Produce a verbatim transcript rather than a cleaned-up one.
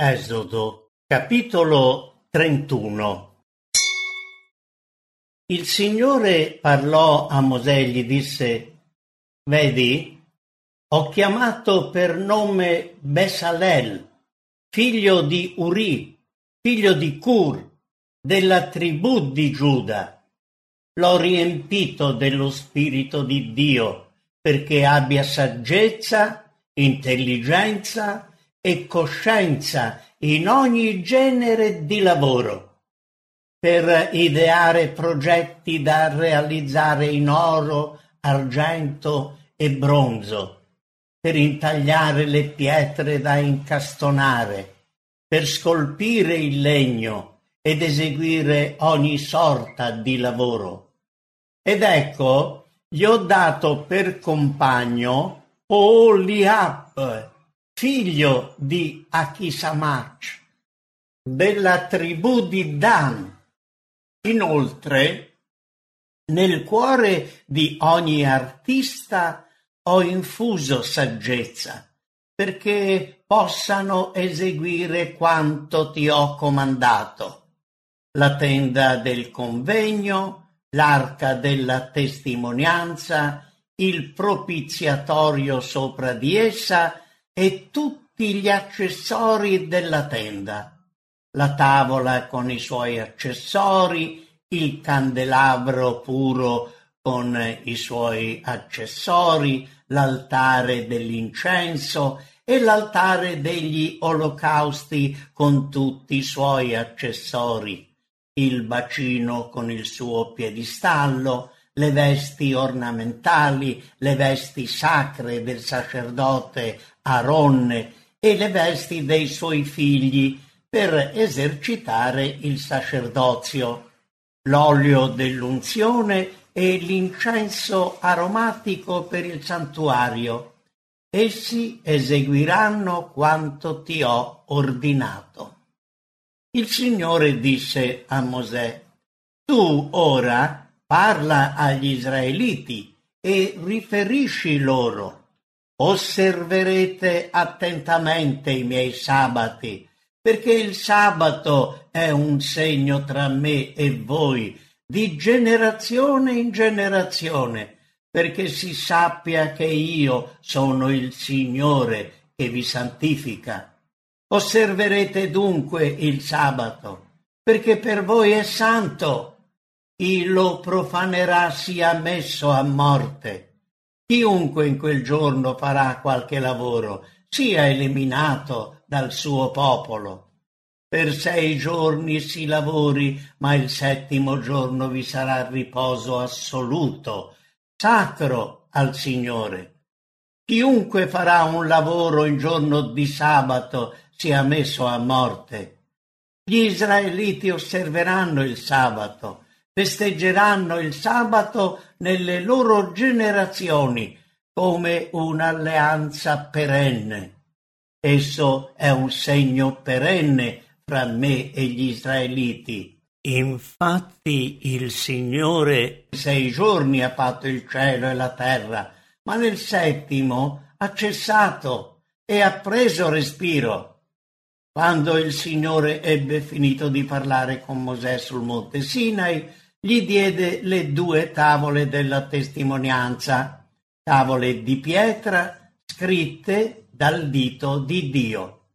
Esodo, capitolo trentuno. Il Signore parlò a Mosè e gli disse: Vedi, ho chiamato per nome Besalel, figlio di Uri, figlio di Cur, della tribù di Giuda. L'ho riempito dello Spirito di Dio perché abbia saggezza, intelligenza e coscienza in ogni genere di lavoro, per ideare progetti da realizzare in oro, argento e bronzo, per intagliare le pietre da incastonare, per scolpire il legno ed eseguire ogni sorta di lavoro. Ed ecco, gli ho dato per compagno Oliab, figlio di Achisamach, della tribù di Dan. Inoltre, nel cuore di ogni artista ho infuso saggezza, perché possano eseguire quanto ti ho comandato: la tenda del convegno, l'arca della testimonianza, il propiziatorio sopra di essa e tutti gli accessori della tenda, la tavola con i suoi accessori, il candelabro puro con i suoi accessori, l'altare dell'incenso e l'altare degli olocausti con tutti i suoi accessori, il bacino con il suo piedistallo, le vesti ornamentali, le vesti sacre del sacerdote Aronne e le vesti dei suoi figli per esercitare il sacerdozio, l'olio dell'unzione e l'incenso aromatico per il santuario. Essi eseguiranno quanto ti ho ordinato. Il Signore disse a Mosè: Tu ora parla agli Israeliti e riferisci loro: osserverete attentamente i miei sabati, perché il sabato è un segno tra me e voi, di generazione in generazione, perché si sappia che io sono il Signore che vi santifica. Osserverete dunque il sabato, perché per voi è santo. Chi lo profanerà sia messo a morte. Chiunque in quel giorno farà qualche lavoro sia eliminato dal suo popolo. Per sei giorni si lavori, ma il settimo giorno vi sarà riposo assoluto, sacro al Signore. Chiunque farà un lavoro in giorno di sabato sia messo a morte. Gli israeliti osserveranno il sabato, festeggeranno il sabato nelle loro generazioni come un'alleanza perenne. Esso è un segno perenne fra me e gli israeliti. Infatti il Signore sei giorni ha fatto il cielo e la terra, ma nel settimo ha cessato e ha preso respiro. Quando il Signore ebbe finito di parlare con Mosè sul monte Sinai, gli diede le due tavole della testimonianza, tavole di pietra scritte dal dito di Dio.